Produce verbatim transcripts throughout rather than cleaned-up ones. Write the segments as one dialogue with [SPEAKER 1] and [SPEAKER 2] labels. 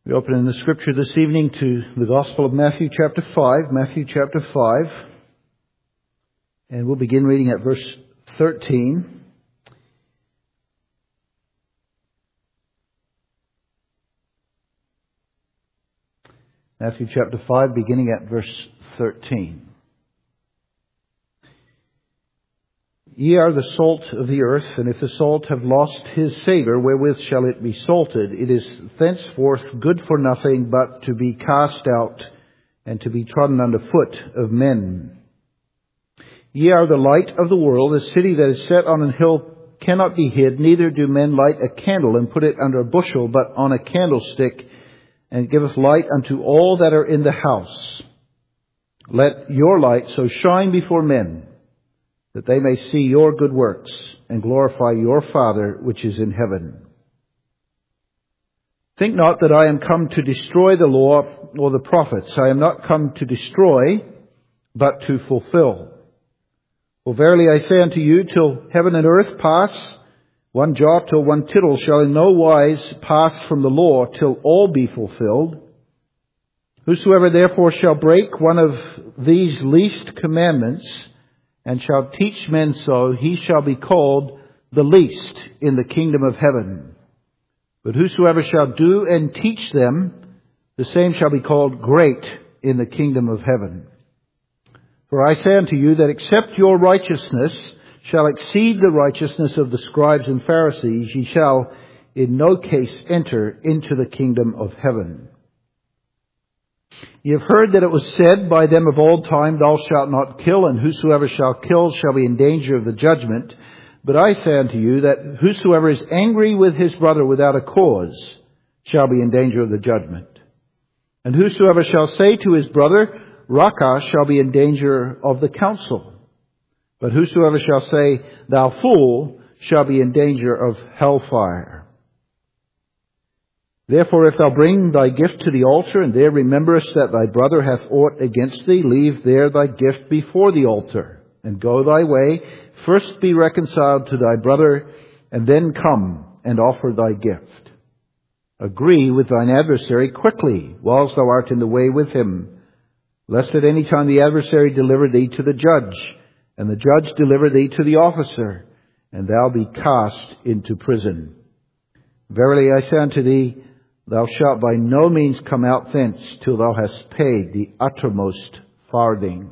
[SPEAKER 1] We open in the scripture this evening to the Gospel of Matthew chapter five, Matthew chapter five, and we'll begin reading at verse thirteen. Matthew chapter five, beginning at verse thirteen. Ye are the salt of the earth, and if the salt have lost his savour, wherewith shall it be salted? It is thenceforth good for nothing, but to be cast out, and to be trodden under foot of men. Ye are the light of the world. A city that is set on an hill cannot be hid, neither do men light a candle, and put it under a bushel, but on a candlestick, and it giveth light unto all that are in the house. Let your light so shine before men, that they may see your good works and glorify your Father which is in heaven. Think not that I am come to destroy the law or the prophets. I am not come to destroy, but to fulfill. For verily I say unto you, till heaven and earth pass, one jot or one tittle shall in no wise pass from the law, till all be fulfilled. Whosoever therefore shall break one of these least commandments, and shall teach men so, he shall be called the least in the kingdom of heaven. But whosoever shall do and teach them, the same shall be called great in the kingdom of heaven. For I say unto you that except your righteousness shall exceed the righteousness of the scribes and Pharisees, ye shall in no case enter into the kingdom of heaven. Ye have heard that it was said by them of old time, Thou shalt not kill, and whosoever shall kill shall be in danger of the judgment. But I say unto you that whosoever is angry with his brother without a cause shall be in danger of the judgment. And whosoever shall say to his brother, Raca, shall be in danger of the council. But whosoever shall say, Thou fool, shall be in danger of hellfire. Therefore, if thou bring thy gift to the altar, and there rememberest that thy brother hath aught against thee, leave there thy gift before the altar, and go thy way. First be reconciled to thy brother, and then come and offer thy gift. Agree with thine adversary quickly, whilst thou art in the way with him, lest at any time the adversary deliver thee to the judge, and the judge deliver thee to the officer, and thou be cast into prison. Verily I say unto thee, Thou shalt by no means come out thence till thou hast paid the uttermost farthing.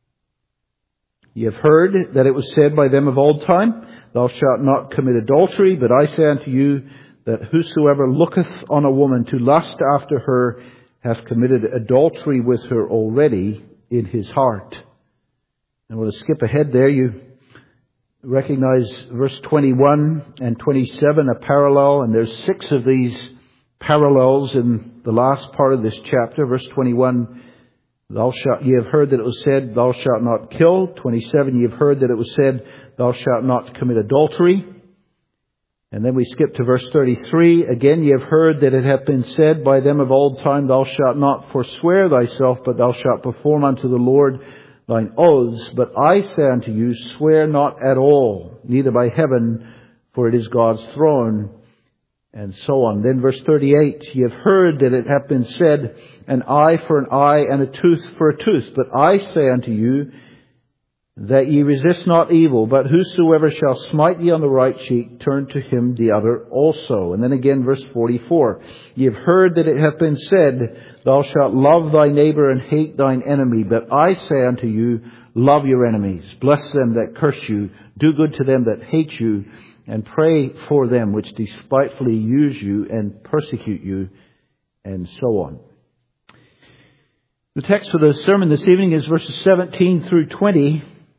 [SPEAKER 1] Ye have heard that it was said by them of old time, Thou shalt not commit adultery. But I say unto you that whosoever looketh on a woman to lust after her hath committed adultery with her already in his heart. And we'll skip ahead there. You recognize verse twenty-one and twenty-seven, a parallel, and there's six of these parallels in the last part of this chapter. Verse twenty-one, Thou shalt, ye have heard that it was said, Thou shalt not kill. twenty-seven, ye have heard that it was said, Thou shalt not commit adultery. And then we skip to verse thirty-three. Again, ye have heard that it hath been said by them of old time, Thou shalt not forswear thyself, but thou shalt perform unto the Lord thine oaths. But I say unto you, swear not at all, neither by heaven, for it is God's throne, and so on. Then verse thirty-eight, ye have heard that it hath been said, an eye for an eye, and a tooth for a tooth. But I say unto you, that ye resist not evil, but whosoever shall smite thee on the right cheek, turn to him the other also. And then again, verse forty-four, ye have heard that it hath been said, Thou shalt love thy neighbor and hate thine enemy. But I say unto you, love your enemies, bless them that curse you, do good to them that hate you, and pray for them which despitefully use you and persecute you, and so on. The text for the sermon this evening is verses seventeen through twenty,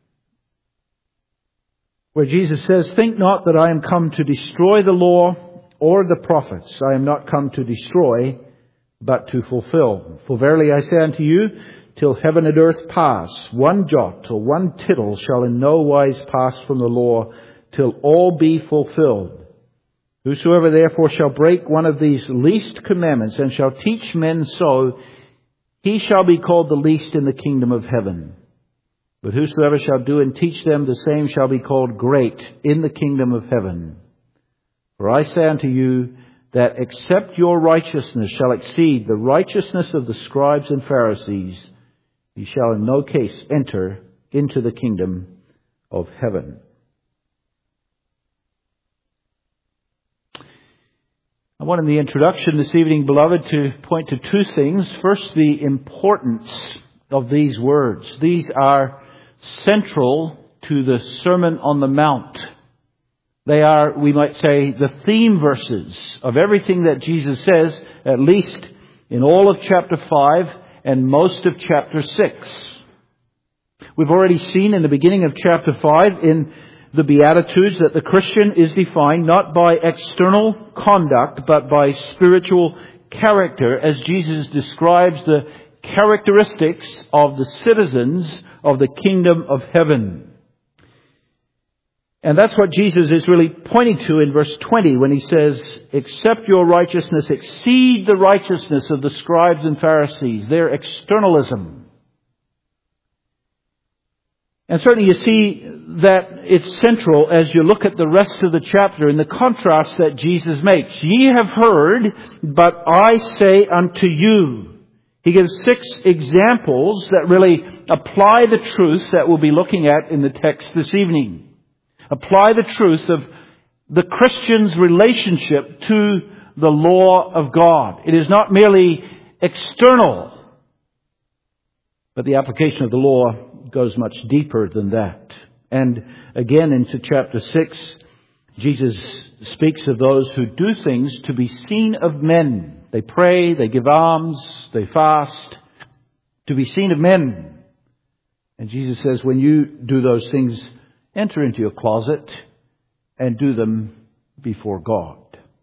[SPEAKER 1] where Jesus says, Think not that I am come to destroy the law or the prophets. I am not come to destroy, but to fulfill. For verily I say unto you, till heaven and earth pass, one jot or one tittle shall in no wise pass from the law, till all be fulfilled. Whosoever therefore shall break one of these least commandments, and shall teach men so, he shall be called the least in the kingdom of heaven. But whosoever shall do and teach them, the same shall be called great in the kingdom of heaven. For I say unto you, that except your righteousness shall exceed the righteousness of the scribes and Pharisees, you shall in no case enter into the kingdom of heaven. I want in the introduction this evening, beloved, to point to two things. First, the importance of these words. These are central to the Sermon on the Mount. They are, we might say, the theme verses of everything that Jesus says, at least in all of chapter five and most of chapter six. We've already seen in the beginning of chapter five in the Beatitudes that the Christian is defined not by external conduct but by spiritual character, as Jesus describes the characteristics of the citizens of the kingdom of heaven. And that's what Jesus is really pointing to in verse twenty when he says, except your righteousness exceed the righteousness of the scribes and Pharisees, their externalism. And certainly you see that it's central as you look at the rest of the chapter in the contrast that Jesus makes. Ye have heard, but I say unto you. He gives six examples that really apply the truth that we'll be looking at in the text this evening. Apply the truth of the Christian's relationship to the law of God. It is not merely external, but the application of the law goes much deeper than that. And again into chapter six, Jesus speaks of those who do things to be seen of men. They pray, they give alms, they fast, to be seen of men. And Jesus says, when you do those things, enter into your closet and do them before God.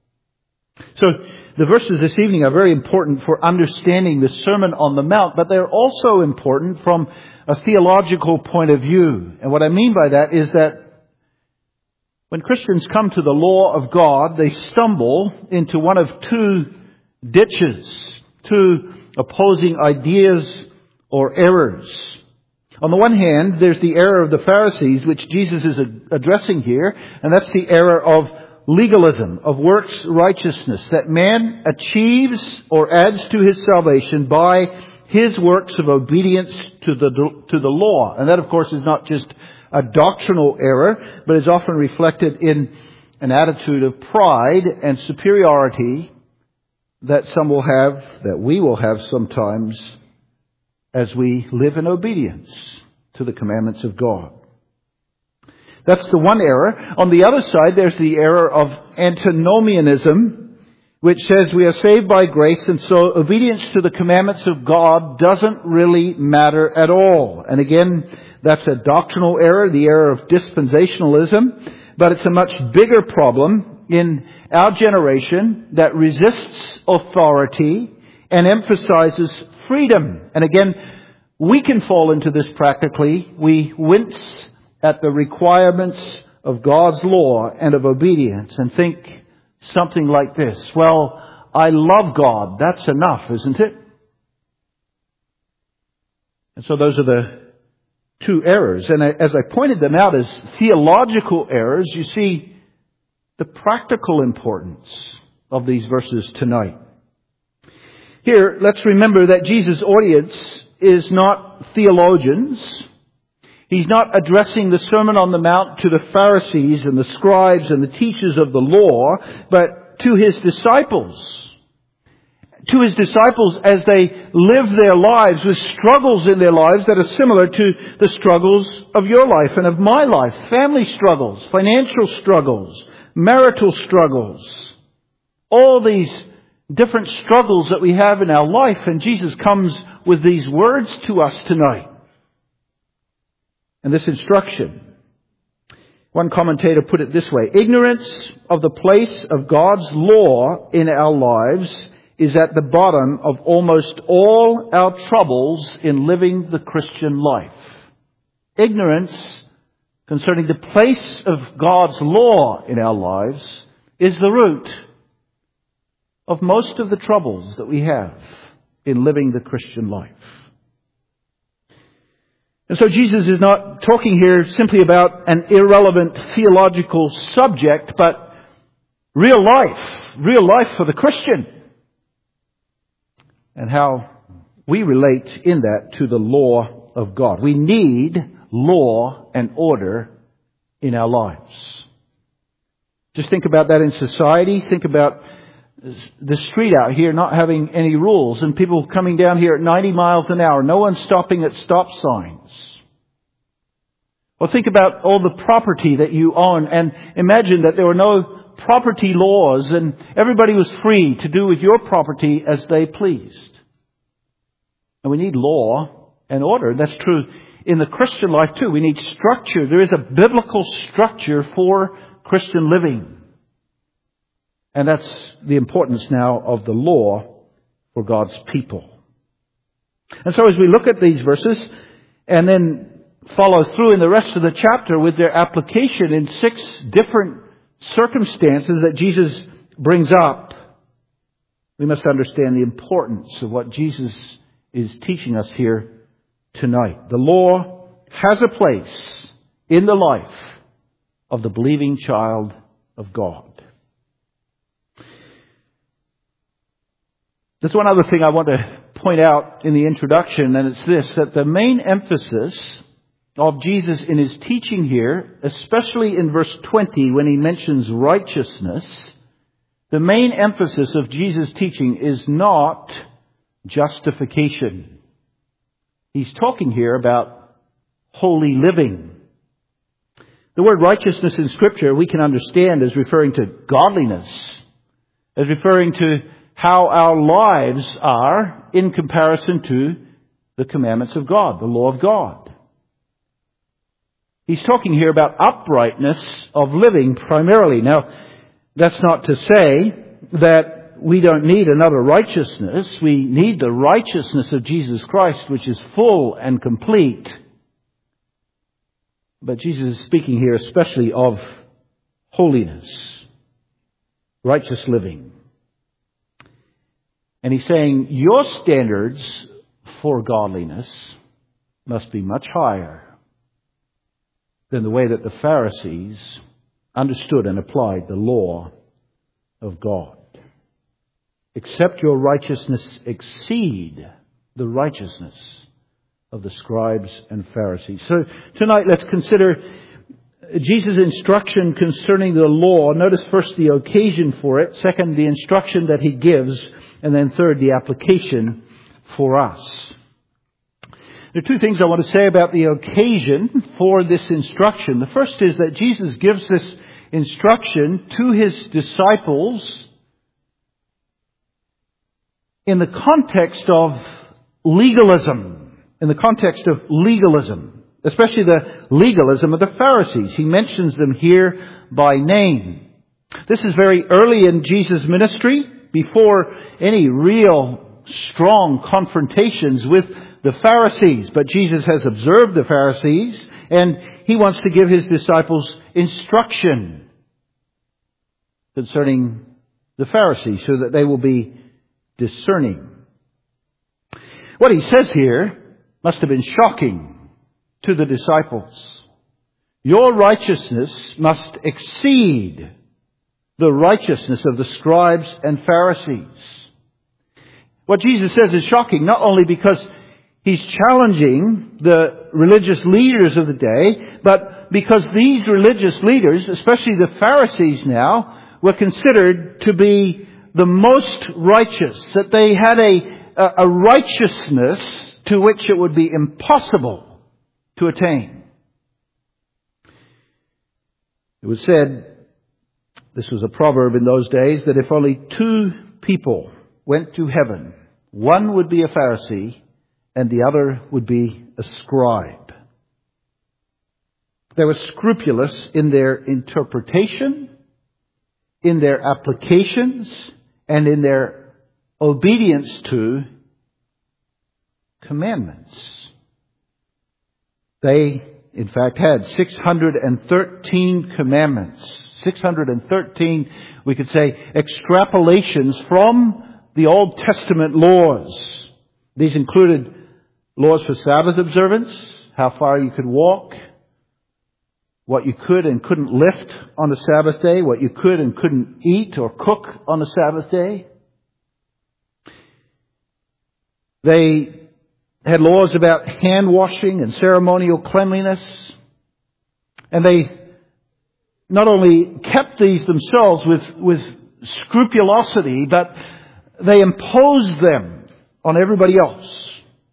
[SPEAKER 1] So the verses this evening are very important for understanding the Sermon on the Mount, but they're also important from a theological point of view. And what I mean by that is that when Christians come to the law of God, they stumble into one of two ditches, two opposing ideas or errors. On the one hand, there's the error of the Pharisees, which Jesus is addressing here, and that's the error of legalism, of works righteousness, that man achieves or adds to his salvation by his works of obedience to the to the law. And that, of course, is not just a doctrinal error, but is often reflected in an attitude of pride and superiority that some will have, that we will have sometimes, as we live in obedience to the commandments of God. That's the one error. On the other side, there's the error of antinomianism, which says we are saved by grace, and so obedience to the commandments of God doesn't really matter at all. And again, that's a doctrinal error, the error of dispensationalism, but it's a much bigger problem in our generation that resists authority and emphasizes freedom. And again, we can fall into this practically. We wince at the requirements of God's law and of obedience and think something like this: well, I love God. That's enough, isn't it? And so those are the two errors. And as I pointed them out as theological errors, you see the practical importance of these verses tonight. Here, let's remember that Jesus' audience is not theologians. He's not addressing the Sermon on the Mount to the Pharisees and the scribes and the teachers of the law, but to his disciples. To his disciples as they live their lives with struggles in their lives that are similar to the struggles of your life and of my life. Family struggles, financial struggles, marital struggles. All these different struggles that we have in our life, and Jesus comes with these words to us tonight. And this instruction. One commentator put it this way: ignorance of the place of God's law in our lives is at the bottom of almost all our troubles in living the Christian life. Ignorance concerning the place of God's law in our lives is the root of most of the troubles that we have in living the Christian life. And so Jesus is not talking here simply about an irrelevant theological subject, but real life, real life for the Christian, and how we relate in that to the law of God. We need law and order in our lives. Just think about that in society. Think about the street out here not having any rules and people coming down here at ninety miles an hour. No one stopping at stop signs. Or think about all the property that you own and imagine that there were no property laws and everybody was free to do with your property as they pleased. And we need law and order. That's true in the Christian life too. We need structure. There is a biblical structure for Christian living. And that's the importance now of the law for God's people. And so as we look at these verses and then follow through in the rest of the chapter with their application in six different circumstances that Jesus brings up, we must understand the importance of what Jesus is teaching us here tonight. The law has a place in the life of the believing child of God. There's one other thing I want to point out in the introduction, and it's this, that the main emphasis of Jesus in his teaching here, especially in verse twenty when he mentions righteousness, the main emphasis of Jesus' teaching is not justification. He's talking here about holy living. The word righteousness in Scripture we can understand as referring to godliness, as referring to how our lives are in comparison to the commandments of God, the law of God. He's talking here about uprightness of living primarily. Now, that's not to say that we don't need another righteousness. We need the righteousness of Jesus Christ, which is full and complete. But Jesus is speaking here especially of holiness, righteous living. And he's saying your standards for godliness must be much higher than the way that the Pharisees understood and applied the law of God. Except your righteousness exceed the righteousness of the scribes and Pharisees. So tonight let's consider Jesus' instruction concerning the law. Notice first the occasion for it. Second, the instruction that he gives. And then third, the application for us. There are two things I want to say about the occasion for this instruction. The first is that Jesus gives this instruction to his disciples in the context of legalism. In the context of legalism. Especially the legalism of the Pharisees. He mentions them here by name. This is very early in Jesus' ministry, before any real strong confrontations with the Pharisees. But Jesus has observed the Pharisees, and he wants to give his disciples instruction concerning the Pharisees so that they will be discerning. What he says here must have been shocking to the disciples. Your righteousness must exceed the righteousness of the scribes and Pharisees. What Jesus says is shocking, not only because he's challenging the religious leaders of the day, but because these religious leaders, especially the Pharisees now, were considered to be the most righteous, that they had a, a righteousness to which it would be impossible to attain. It was said, this was a proverb in those days, that if only two people went to heaven, one would be a Pharisee and the other would be a scribe. They were scrupulous in their interpretation, in their applications, and in their obedience to commandments. They, in fact, had six hundred thirteen commandments. six hundred thirteen, we could say, extrapolations from the Old Testament laws. These included laws for Sabbath observance, how far you could walk, what you could and couldn't lift on the Sabbath day, what you could and couldn't eat or cook on the Sabbath day. They had laws about hand washing and ceremonial cleanliness. And they not only kept these themselves with, with scrupulosity, but they imposed them on everybody else.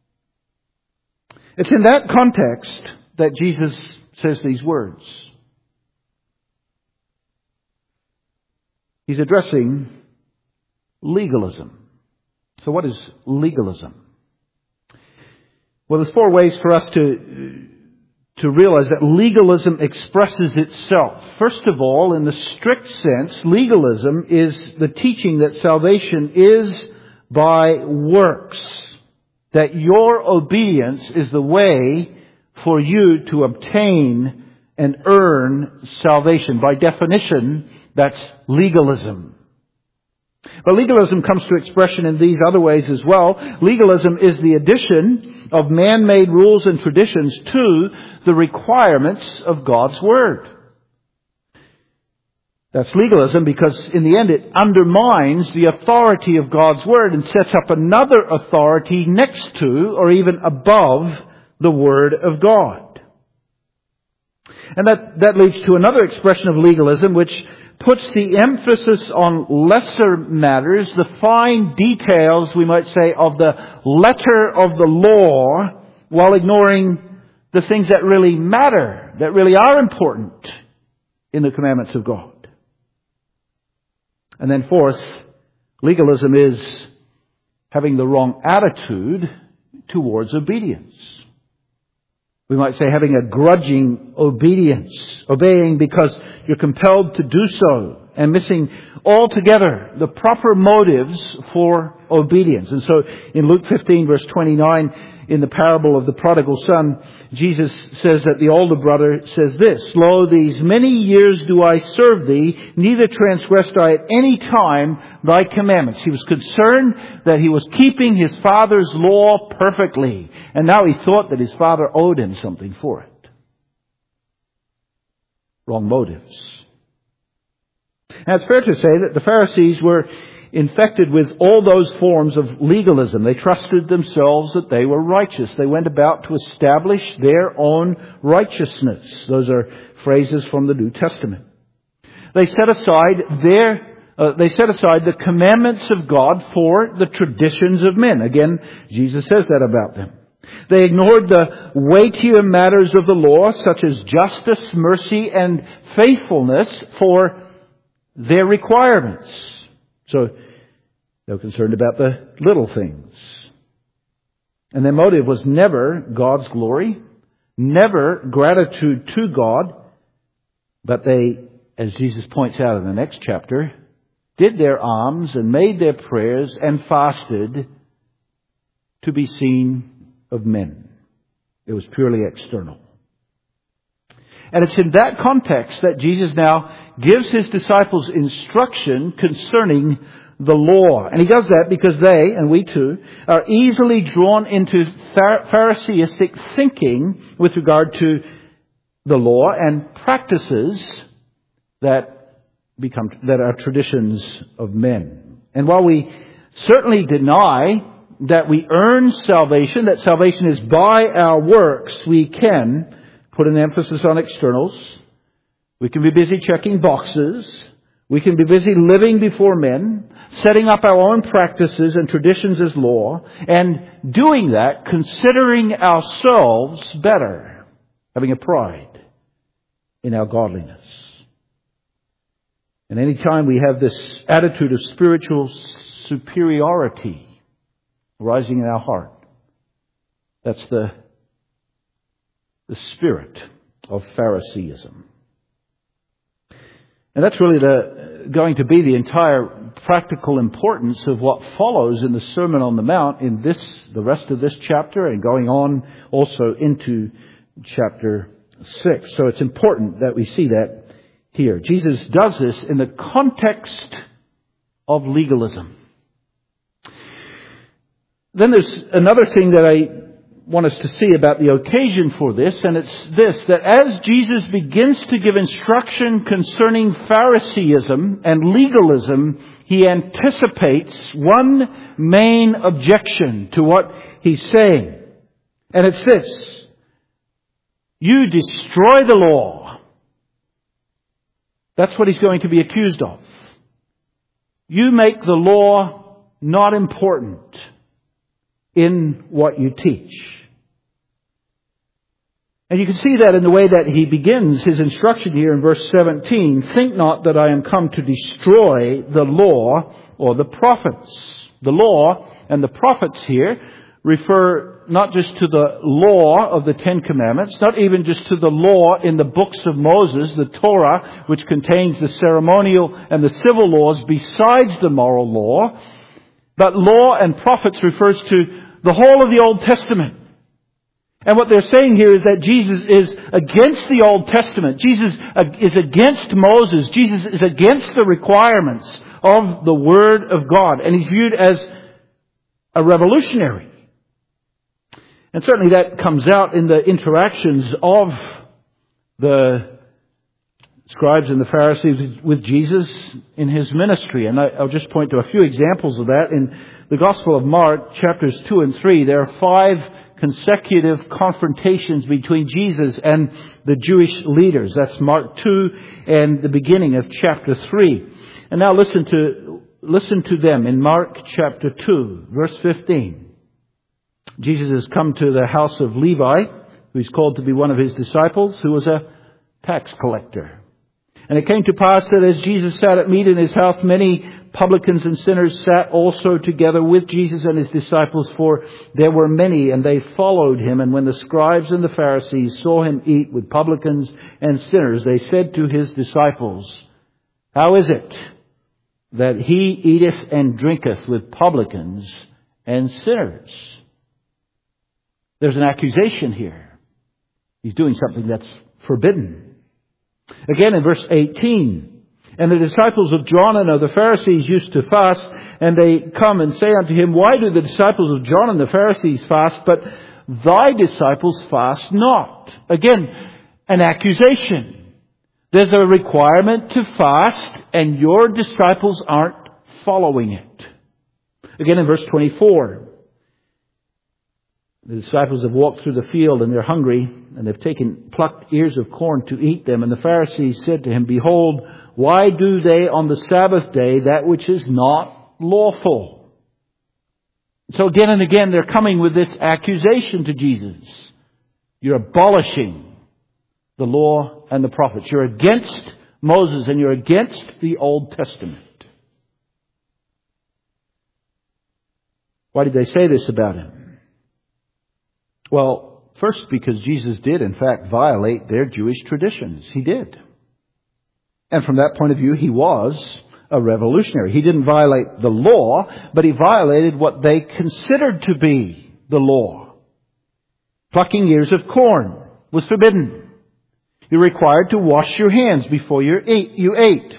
[SPEAKER 1] It's in that context that Jesus says these words. He's addressing legalism. So what is legalism? Well, there's four ways for us to, to realize that legalism expresses itself. First of all, in the strict sense, legalism is the teaching that salvation is by works. That your obedience is the way for you to obtain and earn salvation. By definition, that's legalism. But legalism comes to expression in these other ways as well. Legalism is the addition of man-made rules and traditions to the requirements of God's Word. That's legalism because in the end it undermines the authority of God's Word and sets up another authority next to or even above the Word of God. And that, that leads to another expression of legalism which puts the emphasis on lesser matters, the fine details, we might say, of the letter of the law, while ignoring the things that really matter, that really are important in the commandments of God. And then fourth, legalism is having the wrong attitude towards obedience. We might say having a grudging obedience, obeying because you're compelled to do so, and missing altogether the proper motives for obedience. And so in Luke fifteen verse twenty-nine, in the parable of the prodigal son, Jesus says that the older brother says this, "Lo, these many years do I serve thee, neither transgressed I at any time thy commandments." He was concerned that he was keeping his father's law perfectly. And now he thought that his father owed him something for it. Wrong motives. And it's fair to say that the Pharisees were infected with all those forms of legalism. They trusted themselves that they were righteous. They went about to establish their own righteousness. Those are phrases from the New Testament. They set aside their uh, they set aside the commandments of God for the traditions of men. Again, Jesus says that about them. They ignored the weightier matters of the law, such as justice, mercy, and faithfulness, for their requirements. So they were concerned about the little things. And their motive was never God's glory, never gratitude to God, but they, as Jesus points out in the next chapter, did their alms and made their prayers and fasted to be seen of men. It was purely external. And it's in that context that Jesus now gives his disciples instruction concerning the law. And he does that because they, and we too, are easily drawn into Pharisaistic thinking with regard to the law and practices that become, that are traditions of men. And while we certainly deny that we earn salvation, that salvation is by our works, we can put an emphasis on externals. We can be busy checking boxes. We can be busy living before men, setting up our own practices and traditions as law, and doing that, considering ourselves better, having a pride in our godliness. And any time we have this attitude of spiritual superiority rising in our heart, that's the the spirit of Phariseeism. And that's really the, going to be the entire practical importance of what follows in the Sermon on the Mount in this, the rest of this chapter, and going on also into chapter six. So it's important that we see that here. Jesus does this in the context of legalism. Then there's another thing that I want us to see about the occasion for this, and it's this, that as Jesus begins to give instruction concerning Phariseeism and legalism, he anticipates one main objection to what he's saying. And it's this: you destroy the law. That's what he's going to be accused of. You make the law not important in what you teach. And you can see that in the way that he begins his instruction here in verse seventeen. Think not that I am come to destroy the law or the prophets. The law and the prophets here refer not just to the law of the Ten Commandments, not even just to the law in the books of Moses, the Torah, which contains the ceremonial and the civil laws besides the moral law. But law and prophets refers to the whole of the Old Testament. And what they're saying here is that Jesus is against the Old Testament. Jesus is against Moses. Jesus is against the requirements of the Word of God. And he's viewed as a revolutionary. And certainly that comes out in the interactions of the scribes and the Pharisees with Jesus in his ministry. And I'll just point to a few examples of that. In the Gospel of Mark, chapters two and three, there are five consecutive confrontations between Jesus and the Jewish leaders. That's Mark two and the beginning of chapter three. And now listen to, listen to them in Mark chapter two, verse fifteen. Jesus has come to the house of Levi, who is called to be one of his disciples, who was a tax collector. And it came to pass that as Jesus sat at meat in his house, many publicans and sinners sat also together with Jesus and his disciples, for there were many, and they followed him. And when the scribes and the Pharisees saw him eat with publicans and sinners, they said to his disciples, how is it that he eateth and drinketh with publicans and sinners? There's an accusation here. He's doing something that's forbidden. Again in verse eighteen, and the disciples of John and of the Pharisees used to fast, and they come and say unto him, why do the disciples of John and the Pharisees fast, but thy disciples fast not? Again, an accusation. There's a requirement to fast, and your disciples aren't following it. Again in verse twenty-four, the disciples have walked through the field and they're hungry, and they've taken plucked ears of corn to eat them. And the Pharisees said to him, behold, why do they on the Sabbath day that which is not lawful? So again and again they're coming with this accusation to Jesus. You're abolishing the law and the prophets. You're against Moses and you're against the Old Testament. Why did they say this about him? Well, first, because Jesus did, in fact, violate their Jewish traditions. He did. And from that point of view, he was a revolutionary. He didn't violate the law, but he violated what they considered to be the law. Plucking ears of corn was forbidden. You're required to wash your hands before you ate. You ate.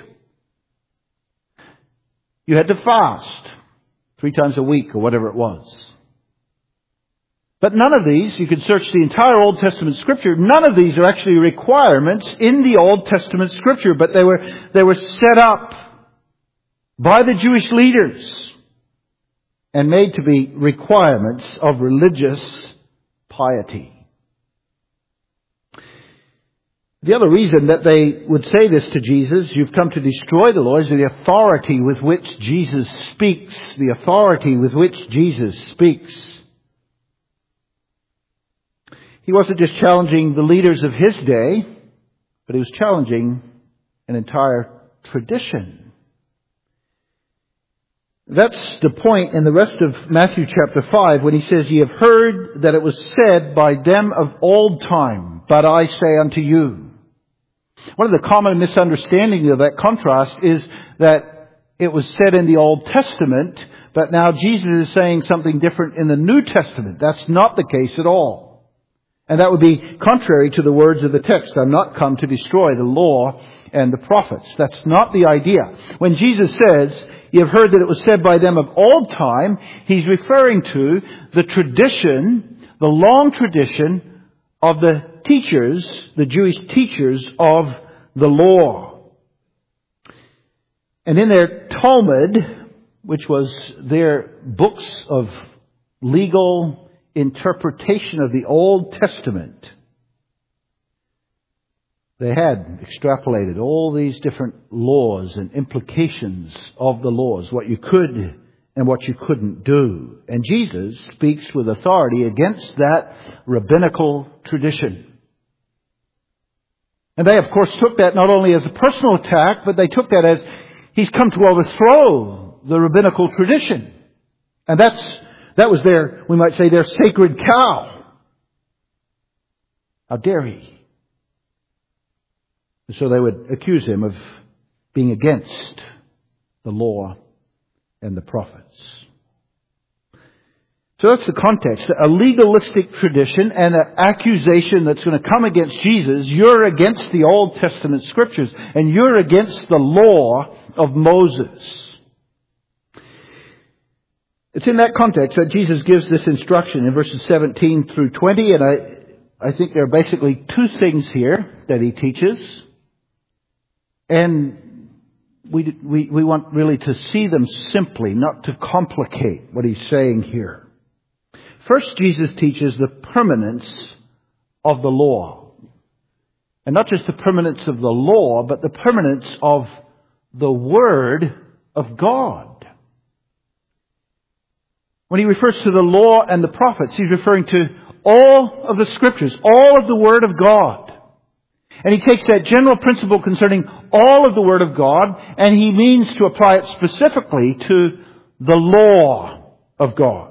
[SPEAKER 1] You had to fast three times a week or whatever it was. But none of these, you could search the entire Old Testament Scripture, none of these are actually requirements in the Old Testament Scripture, but they were, they were set up by the Jewish leaders and made to be requirements of religious piety. The other reason that they would say this to Jesus, you've come to destroy the law, is the authority with which Jesus speaks, the authority with which Jesus speaks. He wasn't just challenging the leaders of his day, but he was challenging an entire tradition. That's the point in the rest of Matthew chapter five when he says, ye have heard that it was said by them of old time, but I say unto you. One of the common misunderstandings of that contrast is that it was said in the Old Testament, but now Jesus is saying something different in the New Testament. That's not the case at all. And that would be contrary to the words of the text. I'm not come to destroy the law and the prophets. That's not the idea. When Jesus says, you have heard that it was said by them of old time, he's referring to the tradition, the long tradition of the teachers, the Jewish teachers of the law. And in their Talmud, which was their books of legal interpretation of the Old Testament, they had extrapolated all these different laws and implications of the laws, what you could and what you couldn't do. And Jesus speaks with authority against that rabbinical tradition. And they, of course, took that not only as a personal attack, but they took that as he's come to overthrow the rabbinical tradition. And that's that was their, we might say, their sacred cow. How dare he? And so they would accuse him of being against the law and the prophets. So that's the context. A legalistic tradition and an accusation that's going to come against Jesus. You're against the Old Testament Scriptures and you're against the law of Moses. It's in that context that Jesus gives this instruction in verses seventeen through twenty. And I, I think there are basically two things here that he teaches. And we, we, we want really to see them simply, not to complicate what he's saying here. First, Jesus teaches the permanence of the law. And not just the permanence of the law, but the permanence of the Word of God. When he refers to the law and the prophets, he's referring to all of the Scriptures, all of the Word of God. And he takes that general principle concerning all of the Word of God, and he means to apply it specifically to the law of God.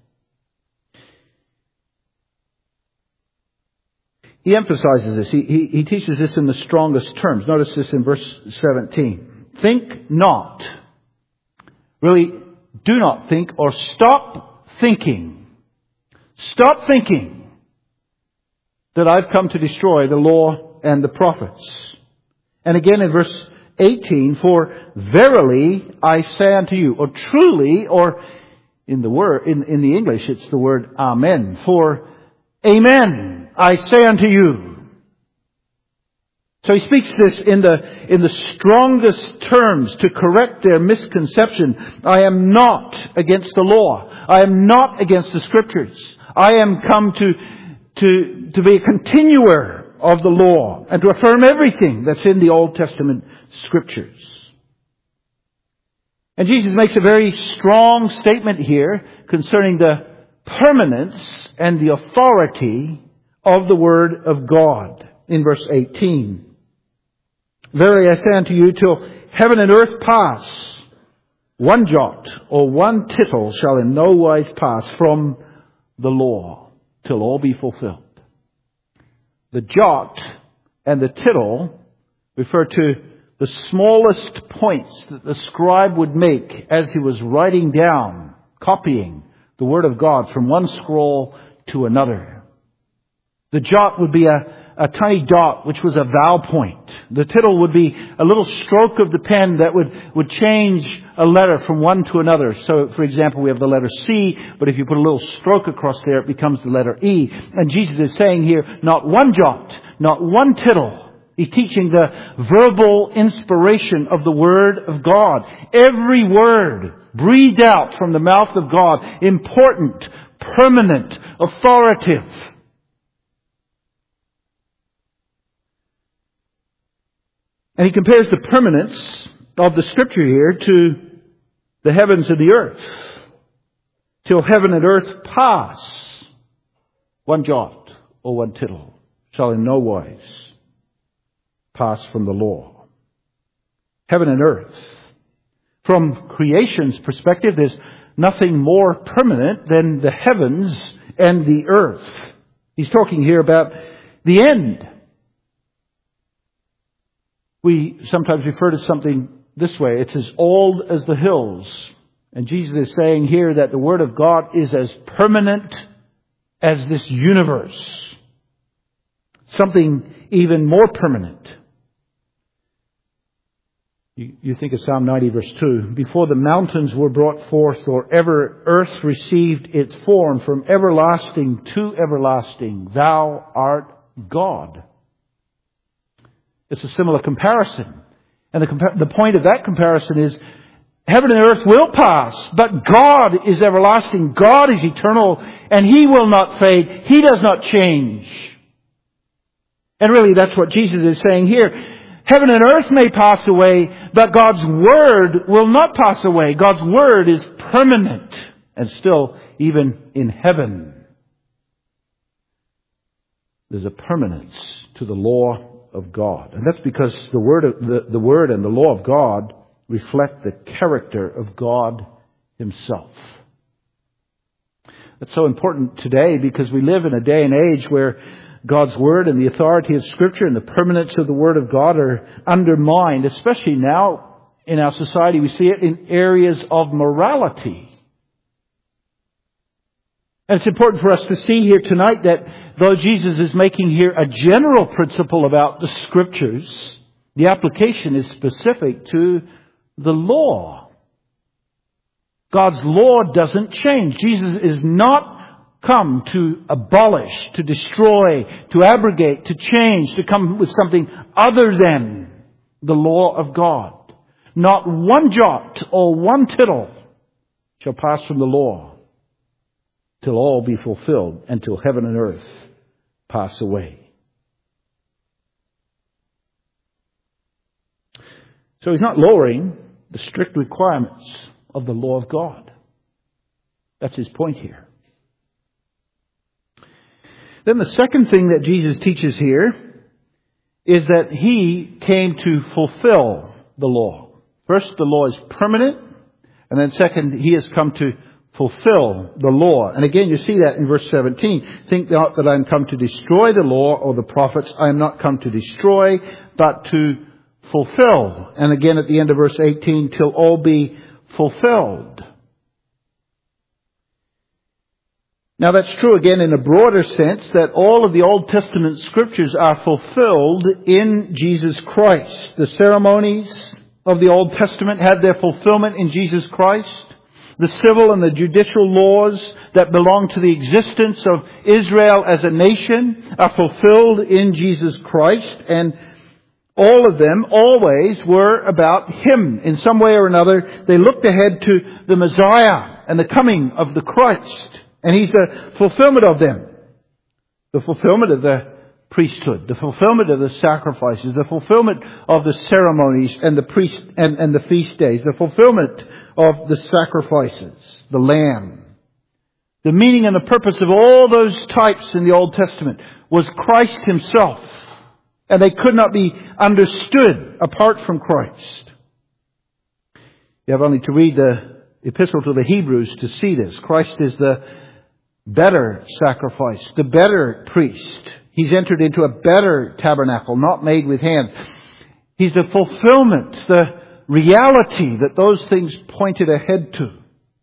[SPEAKER 1] He emphasizes this. He, he, he teaches this in the strongest terms. Notice this in verse seventeen. Think not. Really, do not think, or stop thinking. Stop thinking that I've come to destroy the law and the prophets. And again in verse eighteen, for verily I say unto you, or truly, or in the word, in, in the English it's the word amen. For amen, I say unto you. So he speaks this in the, in the strongest terms to correct their misconception. I am not against the law. I am not against the Scriptures. I am come to, to, to be a continuer of the law and to affirm everything that's in the Old Testament Scriptures. And Jesus makes a very strong statement here concerning the permanence and the authority of the Word of God in verse eighteen. Verily I say unto you, till heaven and earth pass, one jot or one tittle shall in no wise pass from the law, till all be fulfilled. The jot and the tittle refer to the smallest points that the scribe would make as he was writing down, copying the Word of God from one scroll to another. The jot would be a, a tiny dot, which was a vowel point. The tittle would be a little stroke of the pen that would, would change a letter from one to another. So, for example, we have the letter C, but if you put a little stroke across there, it becomes the letter E. And Jesus is saying here, not one jot, not one tittle. He's teaching the verbal inspiration of the Word of God. Every word breathed out from the mouth of God, important, permanent, authoritative. And he compares the permanence of the Scripture here to the heavens and the earth. Till heaven and earth pass, one jot or one tittle shall in no wise pass from the law. Heaven and earth. From creation's perspective, there's nothing more permanent than the heavens and the earth. He's talking here about the end. We sometimes refer to something this way. It's as old as the hills. And Jesus is saying here that the Word of God is as permanent as this universe. Something even more permanent. You, you think of Psalm ninety verse two. Before the mountains were brought forth, or ever earth received its form, from everlasting to everlasting, Thou art God. It's a similar comparison. And the, compa- the point of that comparison is, heaven and earth will pass, but God is everlasting. God is eternal, and He will not fade. He does not change. And really, that's what Jesus is saying here. Heaven and earth may pass away, but God's Word will not pass away. God's Word is permanent, and still, even in heaven, there's a permanence to the law of God. And that's because the Word, of, the, the Word and the law of God reflect the character of God Himself. That's so important today because we live in a day and age where God's Word and the authority of Scripture and the permanence of the Word of God are undermined, especially now in our society. We see it in areas of morality. And it's important for us to see here tonight that though Jesus is making here a general principle about the Scriptures, the application is specific to the law. God's law doesn't change. Jesus is not come to abolish, to destroy, to abrogate, to change, to come with something other than the law of God. Not one jot or one tittle shall pass from the law till all be fulfilled, and till heaven and earth pass away. So He's not lowering the strict requirements of the law of God. That's His point here. Then the second thing that Jesus teaches here is that He came to fulfill the law. First, the law is permanent. And then second, He has come to fulfill the law. And again, you see that in verse seventeen. Think not that I am come to destroy the law or the prophets. I am not come to destroy, but to fulfill. And again at the end of verse eighteen, till all be fulfilled. Now that's true again in a broader sense that all of the Old Testament Scriptures are fulfilled in Jesus Christ. The ceremonies of the Old Testament had their fulfillment in Jesus Christ. The civil and the judicial laws that belong to the existence of Israel as a nation are fulfilled in Jesus Christ. And all of them always were about Him. In some way or another, they looked ahead to the Messiah and the coming of the Christ. And He's the fulfillment of them. The fulfillment of the priesthood. The fulfillment of the sacrifices. The fulfillment of the ceremonies and the priest and, and the feast days. The fulfillment of the sacrifices. The lamb. The meaning and the purpose of all those types in the Old Testament was Christ Himself. And they could not be understood apart from Christ. You have only to read the Epistle to the Hebrews to see this. Christ is the better sacrifice, the better priest. He's entered into a better tabernacle, not made with hands. He's the fulfillment, the reality that those things pointed ahead to.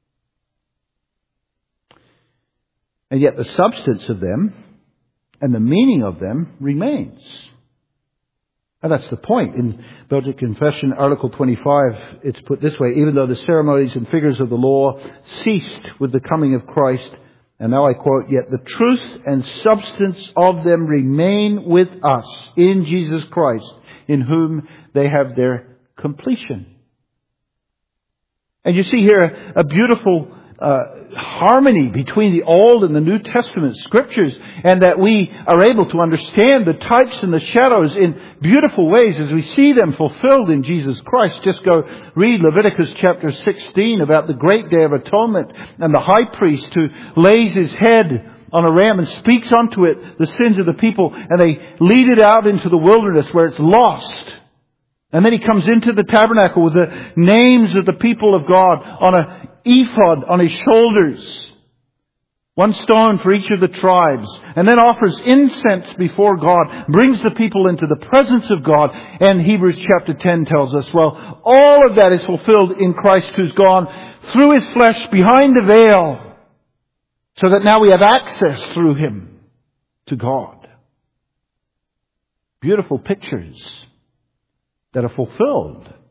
[SPEAKER 1] And yet the substance of them and the meaning of them remains. And that's the point. In Belgic Confession, Article twenty-five, it's put this way: even though the ceremonies and figures of the law ceased with the coming of Christ, and now I quote, yet the truth and substance of them remain with us in Jesus Christ, in whom they have their completion. And you see here a beautiful uh, harmony between the Old and the New Testament Scriptures, and that we are able to understand the types and the shadows in beautiful ways as we see them fulfilled in Jesus Christ. Just go read Leviticus chapter sixteen about the great day of atonement and the high priest who lays his head on a ram and speaks unto it the sins of the people, and they lead it out into the wilderness where it's lost. And then he comes into the tabernacle with the names of the people of God on a ephod on his shoulders. One stone for each of the tribes. And then offers incense before God. Brings the people into the presence of God. And Hebrews chapter ten tells us, well, all of that is fulfilled in Christ, who's gone through His flesh behind the veil, so that now we have access through Him to God. Beautiful pictures that are fulfilled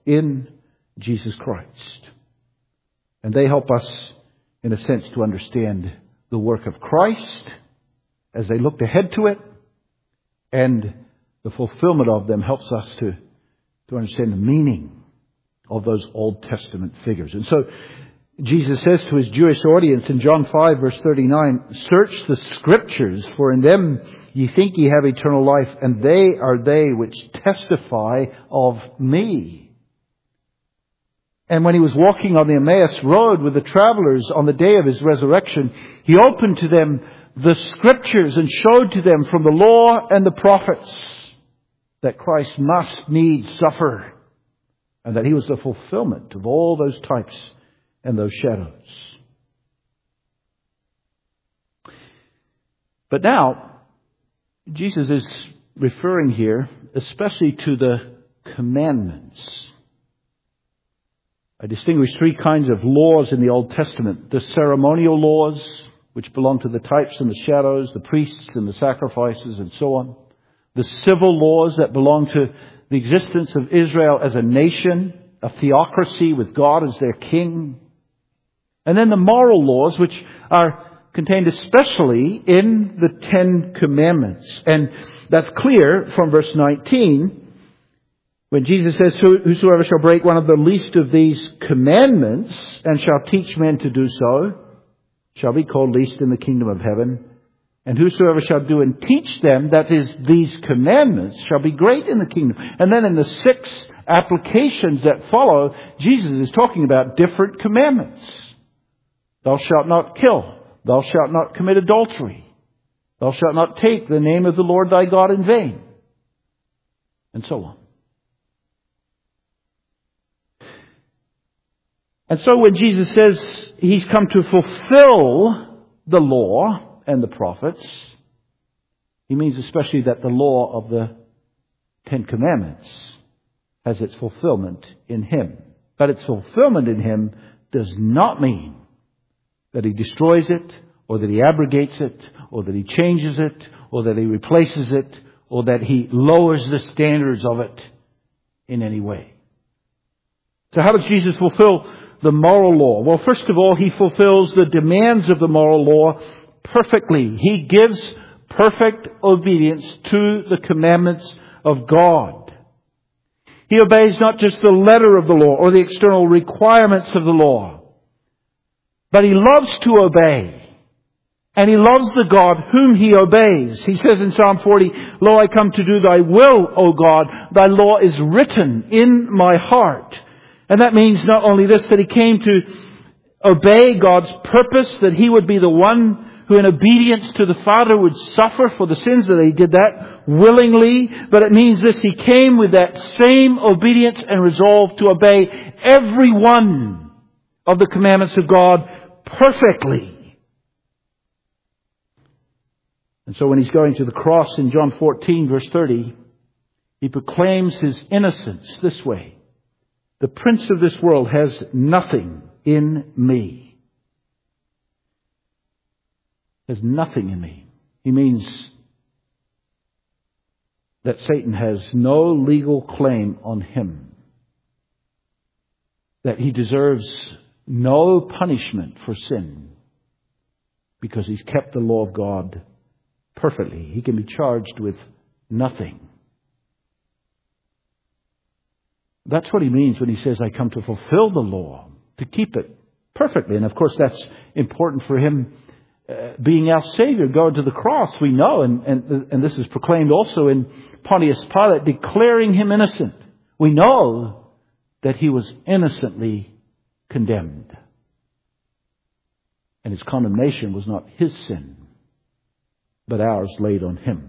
[SPEAKER 1] in Jesus Christ. And they help us, in a sense, to understand the work of Christ as they looked ahead to it, and the fulfillment of them helps us to, to understand the meaning of those Old Testament figures. And so Jesus says to his Jewish audience in John five verse thirty-nine, "Search the Scriptures, for in them ye think ye have eternal life, and they are they which testify of me." And when he was walking on the Emmaus road with the travelers on the day of his resurrection, he opened to them the Scriptures and showed to them from the law and the prophets that Christ must needs suffer, and that he was the fulfillment of all those types and those shadows. But now, Jesus is referring here especially to the commandments. I distinguish three kinds of laws in the Old Testament. The ceremonial laws, which belong to the types and the shadows, the priests and the sacrifices and so on. The civil laws that belong to the existence of Israel as a nation, a theocracy with God as their king. And then the moral laws, which are contained especially in the Ten Commandments. And that's clear from verse nineteen, when Jesus says, "Whosoever shall break one of the least of these commandments, and shall teach men to do so, shall be called least in the kingdom of heaven. And whosoever shall do and teach them," that is, these commandments, "shall be great in the kingdom." And then in the six applications that follow, Jesus is talking about different commandments. "Thou shalt not kill. Thou shalt not commit adultery. Thou shalt not take the name of the Lord thy God in vain." And so on. And so when Jesus says he's come to fulfill the law and the prophets, he means especially that the law of the Ten Commandments has its fulfillment in him. But its fulfillment in him does not mean that he destroys it, or that he abrogates it, or that he changes it, or that he replaces it, or that he lowers the standards of it in any way. So how does Jesus fulfill the moral law? Well, first of all, he fulfills the demands of the moral law perfectly. He gives perfect obedience to the commandments of God. He obeys not just the letter of the law or the external requirements of the law, but he loves to obey. And he loves the God whom he obeys. He says in Psalm forty, "Lo, I come to do thy will, O God. Thy law is written in my heart." And that means not only this, that he came to obey God's purpose, that he would be the one who in obedience to the Father would suffer for the sins, that he did that willingly. But it means this, he came with that same obedience and resolve to obey every one of the commandments of God perfectly. And so when he's going to the cross in John fourteen verse thirty, he proclaims his innocence this way: "The prince of this world has nothing in me." Has nothing in me. He means that Satan has no legal claim on him. That he deserves no punishment for sin, because he's kept the law of God perfectly. He can be charged with nothing. That's what he means when he says, "I come to fulfill the law," to keep it perfectly. And of course that's important for him uh, being our Savior, going to the cross, we know. And, and, and this is proclaimed also in Pontius Pilate, declaring him innocent. We know that he was innocently condemned. And his condemnation was not his sin, but ours laid on him.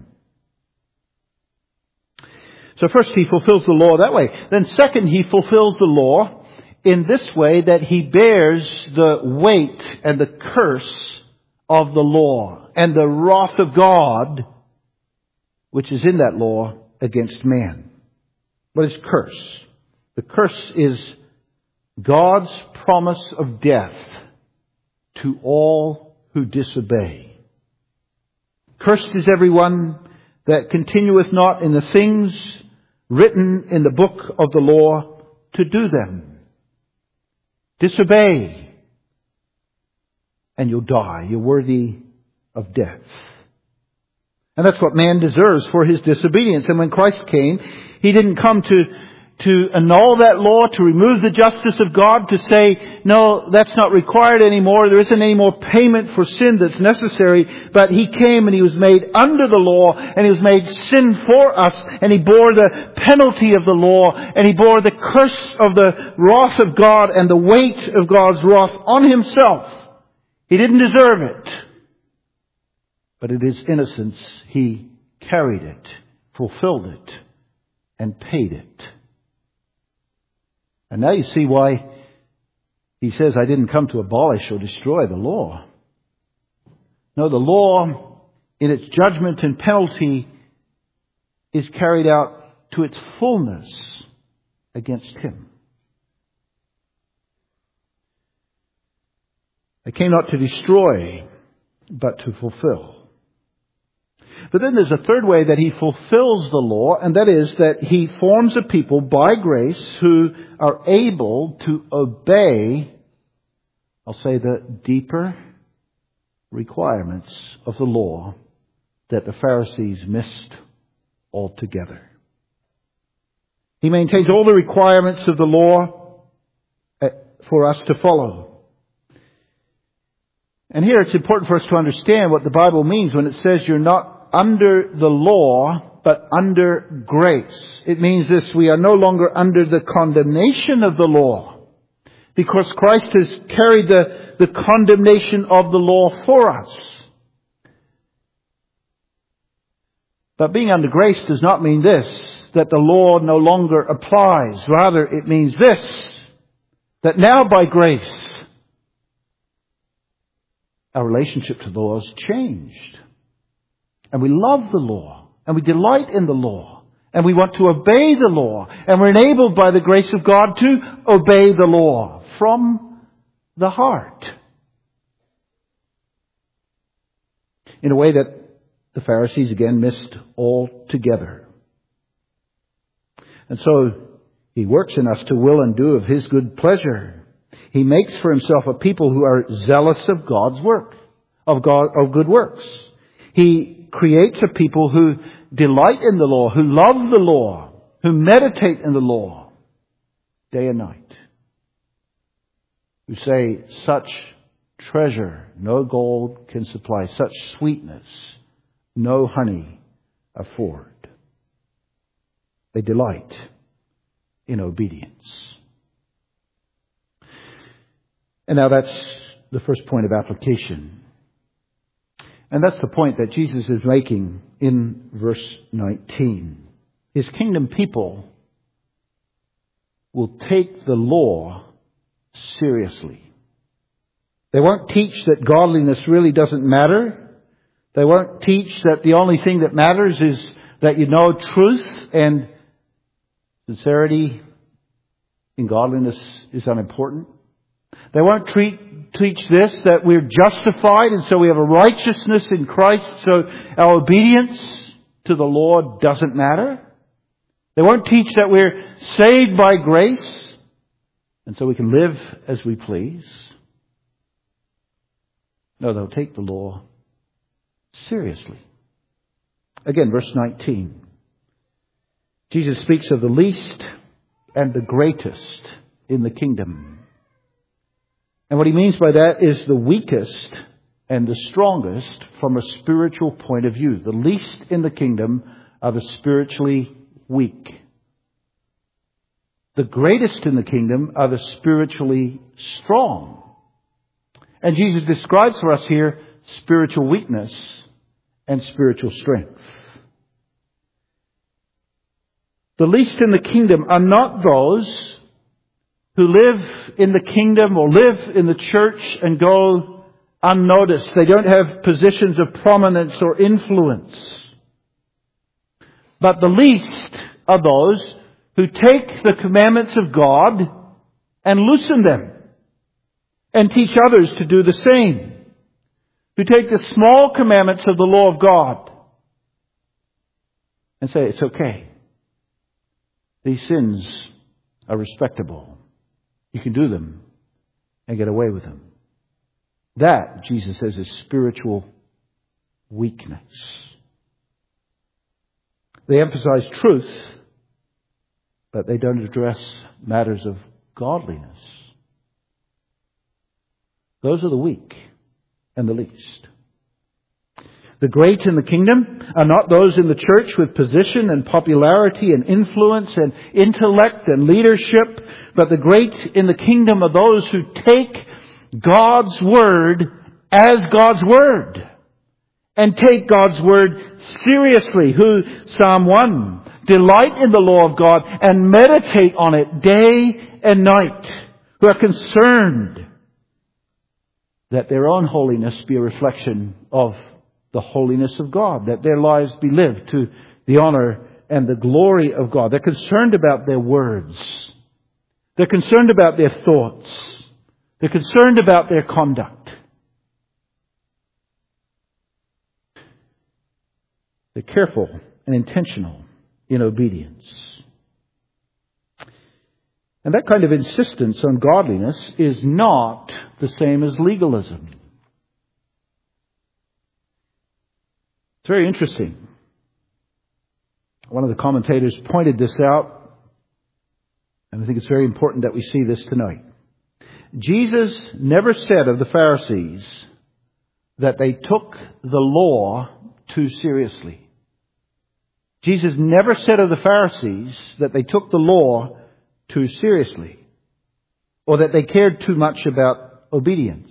[SPEAKER 1] So first, he fulfills the law that way. Then second, he fulfills the law in this way, that he bears the weight and the curse of the law and the wrath of God, which is in that law against man. What is curse? The curse is God's promise of death to all who disobey. Cursed is everyone that continueth not in the things written in the book of the law to do them. Disobey, and you'll die. You're worthy of death. And that's what man deserves for his disobedience. And when Christ came, He didn't come to, to annul that law, to remove the justice of God, to say, no, that's not required anymore. There isn't any more payment for sin that's necessary. But He came and He was made under the law, and He was made sin for us, and He bore the penalty of the law, and He bore the curse of the wrath of God and the weight of God's wrath on Himself. He didn't deserve it. But in His innocence, He carried it, fulfilled it, and paid it. And now you see why He says, I didn't come to abolish or destroy the law. No, the law, in its judgment and penalty, is carried out to its fullness against Him. I came not to destroy, but to fulfill. But then there's a third way that He fulfills the law, and that is that He forms a people by grace who are able to obey, I'll say, the deeper requirements of the law that the Pharisees missed altogether. He maintains all the requirements of the law for us to follow. And here it's important for us to understand what the Bible means when it says you're not under the law, but under grace. It means this: we are no longer under the condemnation of the law, because Christ has carried the, the condemnation of the law for us. But being under grace does not mean this, that the law no longer applies. Rather, it means this, that now by grace, our relationship to the law has changed. And we love the law, and we delight in the law, and we want to obey the law, and we're enabled by the grace of God to obey the law from the heart. In a way that the Pharisees again missed altogether. And so He works in us to will and do of His good pleasure. He makes for Himself a people who are zealous of God's work, of God, of good works. He creates a people who delight in the law, who love the law, who meditate in the law day and night. Who say, such treasure no gold can supply, such sweetness no honey afford. They delight in obedience. And now that's the first point of application. And that's the point that Jesus is making in verse nineteen. His kingdom people will take the law seriously. They won't teach that godliness really doesn't matter. They won't teach that the only thing that matters is that you know truth, and sincerity in godliness is unimportant. They won't treat, teach this, that we're justified and so we have a righteousness in Christ, so our obedience to the law doesn't matter. They won't teach that we're saved by grace and so we can live as we please. No, they'll take the law seriously. Again, verse nineteen. Jesus speaks of the least and the greatest in the kingdom. And what He means by that is the weakest and the strongest from a spiritual point of view. The least in the kingdom are the spiritually weak. The greatest in the kingdom are the spiritually strong. And Jesus describes for us here spiritual weakness and spiritual strength. The least in the kingdom are not those who live in the kingdom or live in the church and go unnoticed. They don't have positions of prominence or influence. But the least are those who take the commandments of God and loosen them and teach others to do the same. Who take the small commandments of the law of God and say, it's okay. These sins are respectable. You can do them and get away with them. That, Jesus says, is spiritual weakness. They emphasize truth, but they don't address matters of godliness. Those are the weak and the least. The great in the kingdom are not those in the church with position and popularity and influence and intellect and leadership, but the great in the kingdom are those who take God's Word as God's Word and take God's Word seriously, who, Psalm one, delight in the law of God and meditate on it day and night, who are concerned that their own holiness be a reflection of the holiness of God, that their lives be lived to the honor and the glory of God. They're concerned about their words. They're concerned about their thoughts. They're concerned about their conduct. They're careful and intentional in obedience. And that kind of insistence on godliness is not the same as legalism. It's very interesting. One of the commentators pointed this out, and I think it's very important that we see this tonight. Jesus never said of the Pharisees that they took the law too seriously. Jesus never said of the Pharisees that they took the law too seriously, or that they cared too much about obedience.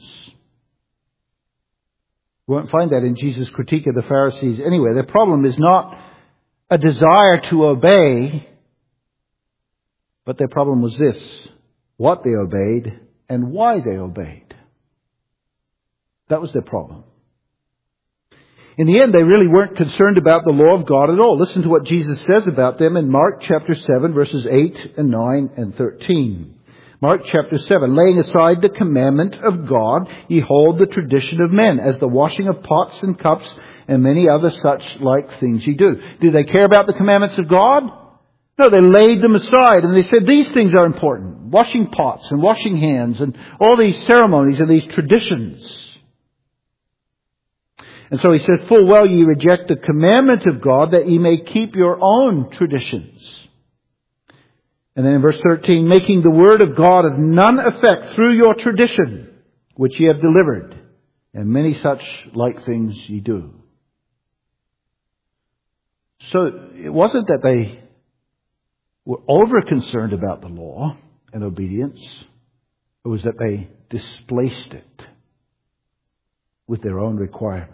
[SPEAKER 1] We won't find that in Jesus' critique of the Pharisees anyway. Their problem is not a desire to obey, but their problem was this: what they obeyed and why they obeyed. That was their problem. In the end, they really weren't concerned about the law of God at all. Listen to what Jesus says about them in Mark chapter seven, verses eight and nine and thirteen. Mark chapter seven, laying aside the commandment of God, ye hold the tradition of men, as the washing of pots and cups and many other such like things ye do. Did they care about the commandments of God? No, they laid them aside and they said these things are important. Washing pots and washing hands and all these ceremonies and these traditions. And so he says, full well ye reject the commandment of God, that ye may keep your own traditions. And then in verse thirteen, making the word of God of none effect through your tradition, which ye have delivered, and many such like things ye do. So it wasn't that they were over concerned about the law and obedience. It was that they displaced it with their own requirements.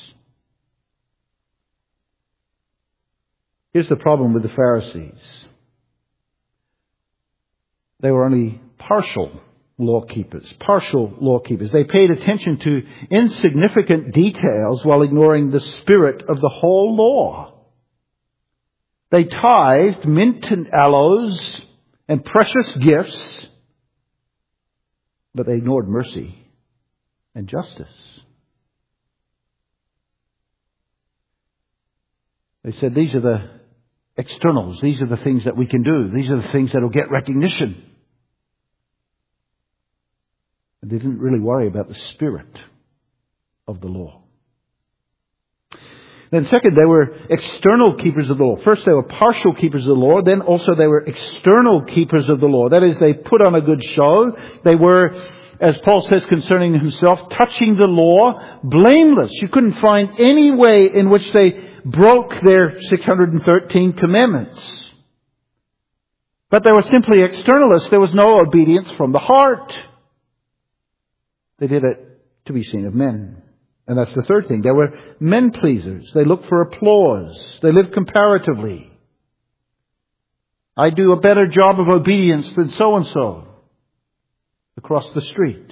[SPEAKER 1] Here's the problem with the Pharisees. They were only partial law keepers, partial law keepers. They paid attention to insignificant details while ignoring the spirit of the whole law. They tithed mint and aloes and precious gifts, but they ignored mercy and justice. They said, these are the externals. These are the things that we can do. These are the things that will get recognition. And they didn't really worry about the spirit of the law. Then second, they were external keepers of the law. First, they were partial keepers of the law. Then also they were external keepers of the law. That is, they put on a good show. They were, as Paul says concerning himself, touching the law, blameless. You couldn't find any way in which they broke their six hundred thirteen commandments. But they were simply externalists. There was no obedience from the heart. They did it to be seen of men. And that's the third thing. They were men pleasers. They looked for applause. They lived comparatively. I do a better job of obedience than so-and-so across the street.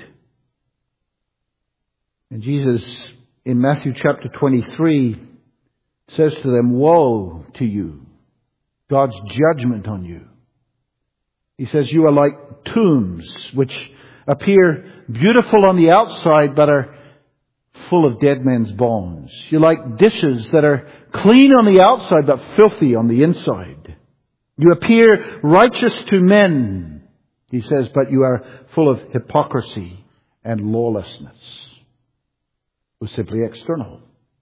[SPEAKER 1] And Jesus, in Matthew chapter twenty-three, says to them, woe to you, God's judgment on you. He says, you are like tombs which appear beautiful on the outside but are full of dead men's bones. You're like dishes that are clean on the outside but filthy on the inside. You appear righteous to men, he says, but you are full of hypocrisy and lawlessness. It was simply external.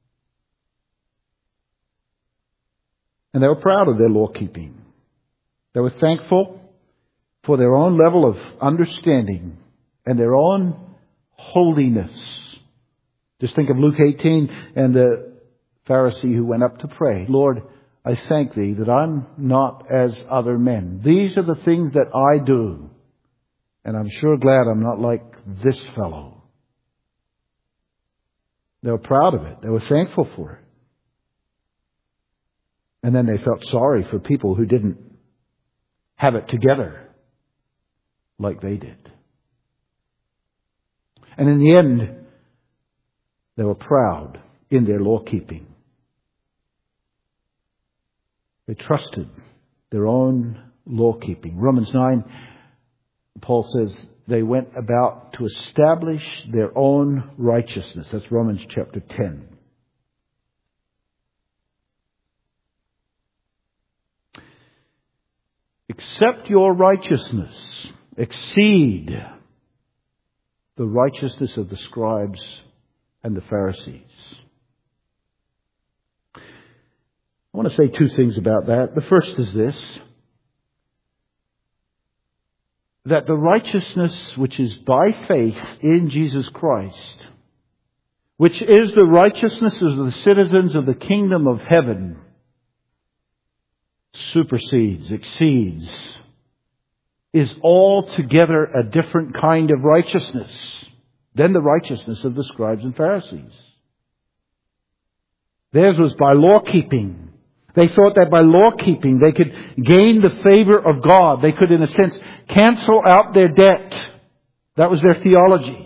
[SPEAKER 1] And they were proud of their law-keeping. They were thankful for their own level of understanding and their own holiness. Just think of Luke eighteen and the Pharisee who went up to pray. Lord, I thank thee that I'm not as other men. These are the things that I do. And I'm sure glad I'm not like this fellow. They were proud of it. They were thankful for it. And then they felt sorry for people who didn't have it together like they did. And in the end, they were proud in their law-keeping. They trusted their own law-keeping. Romans nine, Paul says, they went about to establish their own righteousness. That's Romans chapter ten. Except your righteousness exceed the righteousness of the scribes and the Pharisees. I want to say two things about that. The first is this, that the righteousness which is by faith in Jesus Christ, which is the righteousness of the citizens of the kingdom of heaven, supersedes, exceeds, is altogether a different kind of righteousness than the righteousness of the scribes and Pharisees. Theirs was by law-keeping. They thought that by law-keeping they could gain the favor of God. They could, in a sense, cancel out their debt. That was their theology.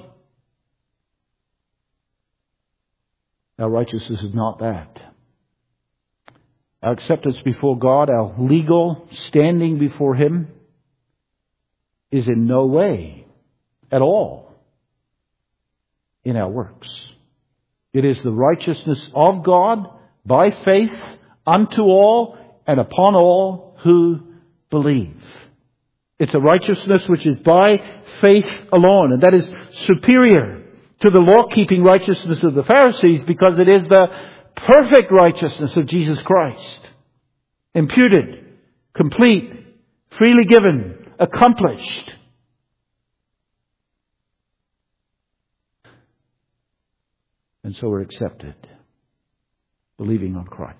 [SPEAKER 1] Our righteousness is not that. Our acceptance before God, our legal standing before Him, is in no way at all in our works. It is the righteousness of God by faith unto all and upon all who believe. It's a righteousness which is by faith alone, and that is superior to the law-keeping righteousness of the Pharisees because it is the perfect righteousness of Jesus Christ. Imputed, complete, freely given, accomplished. And so we're accepted, believing on Christ.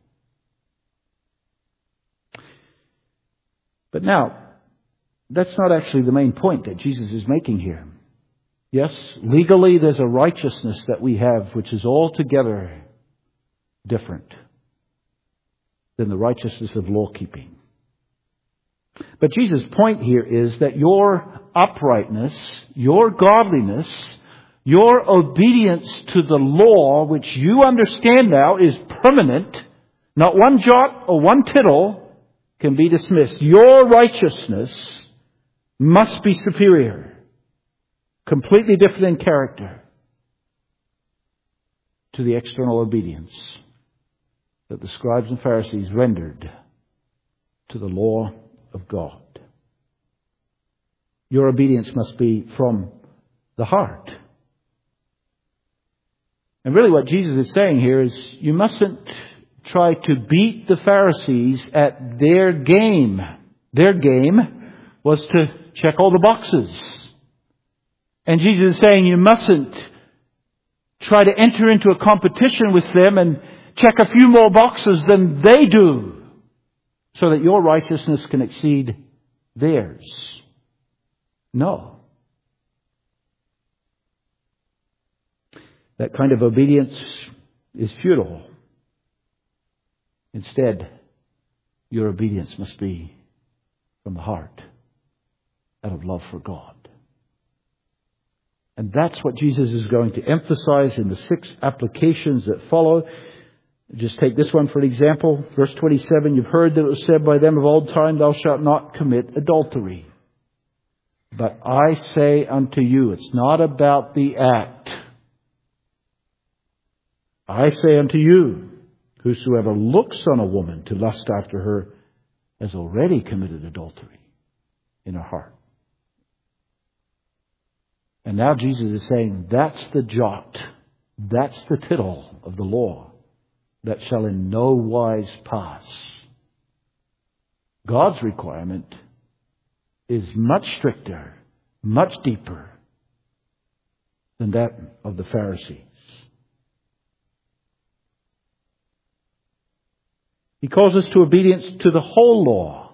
[SPEAKER 1] But now, that's not actually the main point that Jesus is making here. Yes, legally there's a righteousness that we have which is altogether different than the righteousness of law-keeping. But Jesus' point here is that your uprightness, your godliness, your obedience to the law, which you understand now is permanent, not one jot or one tittle can be dismissed. Your righteousness must be superior, completely different in character to the external obedience that the scribes and Pharisees rendered to the law of God. Your obedience must be from the heart. And really what Jesus is saying here is you mustn't try to beat the Pharisees at their game. Their game was to check all the boxes. And Jesus is saying you mustn't try to enter into a competition with them and check a few more boxes than they do so that your righteousness can exceed theirs. No. That kind of obedience is futile. Instead, your obedience must be from the heart, out of love for God. And that's what Jesus is going to emphasize in the six applications that follow. Just take this one for an example. Verse twenty-seven, you've heard that it was said by them of old time, thou shalt not commit adultery. But I say unto you, it's not about the act. I say unto you, whosoever looks on a woman to lust after her has already committed adultery in her heart. And now Jesus is saying, that's the jot, that's the tittle of the law that shall in no wise pass. God's requirement is much stricter, much deeper than that of the Pharisees. He calls us to obedience to the whole law,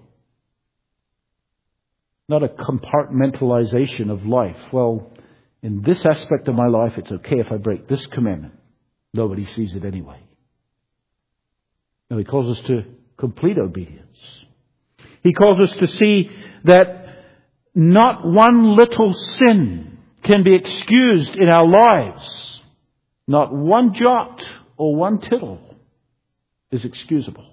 [SPEAKER 1] not a compartmentalization of life. Well, in this aspect of my life, it's okay if I break this commandment. Nobody sees it anyway. No, he calls us to complete obedience. He calls us to see that not one little sin can be excused in our lives. Not one jot or one tittle is excusable.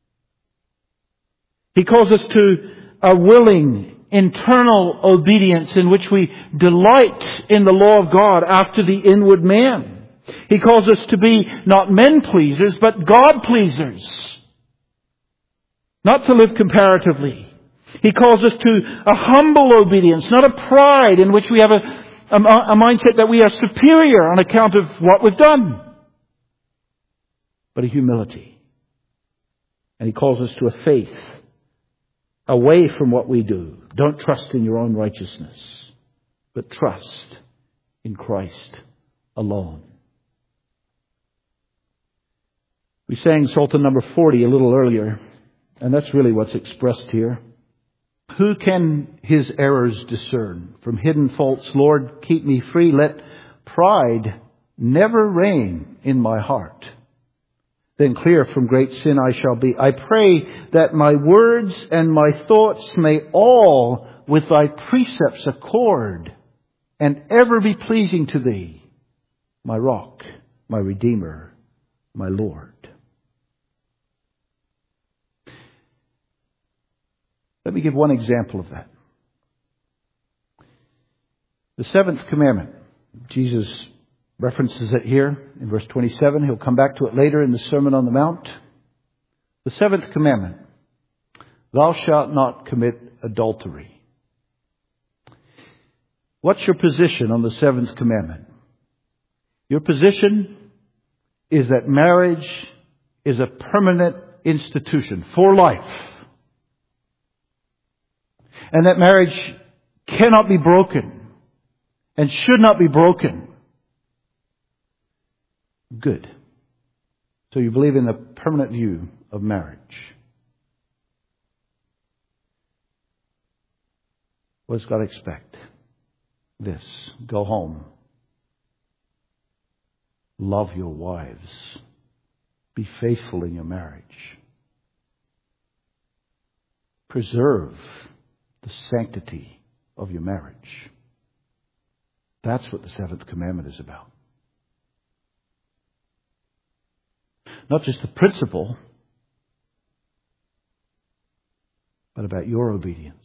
[SPEAKER 1] He calls us to a willing, internal obedience in which we delight in the law of God after the inward man. He calls us to be not men pleasers, but God pleasers. Not to live comparatively. He calls us to a humble obedience, not a pride in which we have a, a, a mindset that we are superior on account of what we've done, but a humility. And he calls us to a faith away from what we do. Don't trust in your own righteousness, but trust in Christ alone. We sang Psalter number forty a little earlier, and that's really what's expressed here. Who can his errors discern? From hidden faults, Lord, keep me free. Let pride never reign in my heart. Then clear from great sin I shall be. I pray that my words and my thoughts may all with thy precepts accord, and ever be pleasing to thee, my rock, my redeemer, my Lord. Let me give one example of that. The seventh commandment. Jesus references it here in verse twenty-seven. He'll come back to it later in the Sermon on the Mount. The seventh commandment. Thou shalt not commit adultery. What's your position on the seventh commandment? Your position is that marriage is a permanent institution for life. And that marriage cannot be broken and should not be broken. Good. So you believe in the permanent view of marriage. What does God expect? This. Go home. Love your wives. Be faithful in your marriage. Preserve the sanctity of your marriage. That's what the seventh commandment is about. Not just the principle, but about your obedience.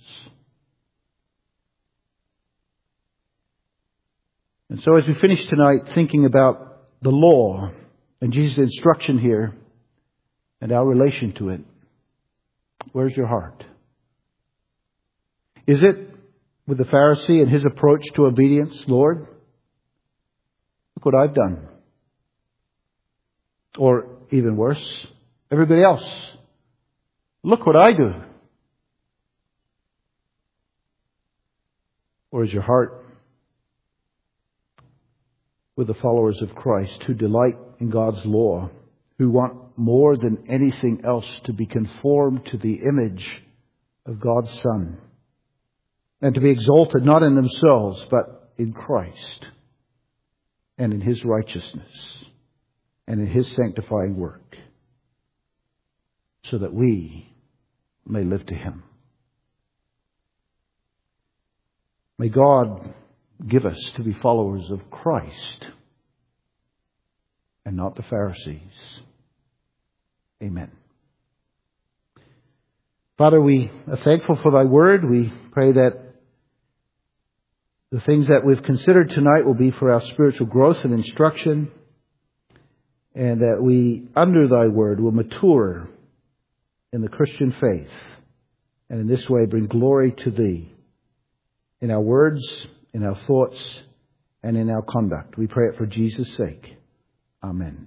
[SPEAKER 1] And so as we finish tonight thinking about the law and Jesus' instruction here and our relation to it, where's your heart? Is it with the Pharisee and his approach to obedience? Lord, look what I've done. Or even worse, everybody else, look what I do. Or is your heart with the followers of Christ who delight in God's law, who want more than anything else to be conformed to the image of God's Son, and to be exalted not in themselves, but in Christ and in His righteousness and in His sanctifying work, so that we may live to Him. May God give us to be followers of Christ and not the Pharisees. Amen. Father, we are thankful for Thy Word. We pray that the things that we've considered tonight will be for our spiritual growth and instruction, and that we, under Thy Word, will mature in the Christian faith and in this way bring glory to Thee in our words, in our thoughts, and in our conduct. We pray it for Jesus' sake. Amen.